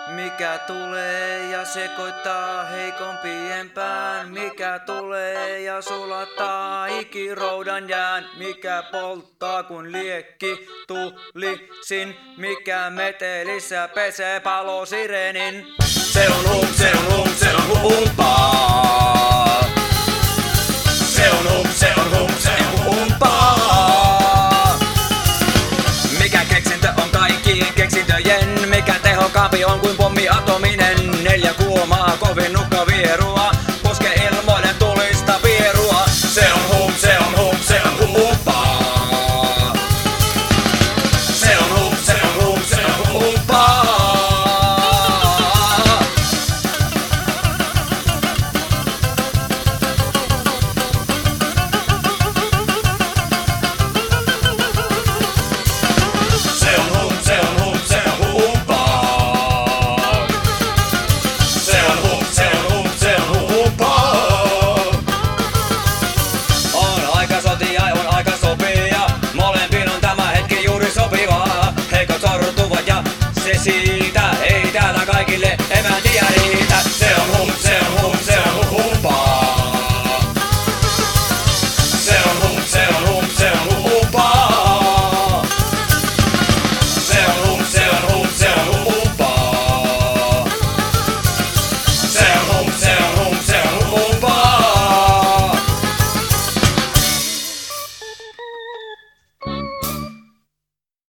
Mikä tulee ja sekoittaa heikompien pään, mikä tulee ja sulattaa ikiroudan jään, mikä polttaa kun liekki tulisin, mikä metelissä pesee palosirenin. Se on hum, se on hum, se on humpaa. Se on hum, se on hum, se on humpaa. Mikä keksintö on kaikkien keksintöjen, mikä tehokkaampi on kuin pommi atominen. 4 kuomaa kovin nukka vierua, koske ilmoinen tulista vierua. Se on hum, se on hum, se on humpaa. Se on hum, se on hum, se on humpaa. Sí.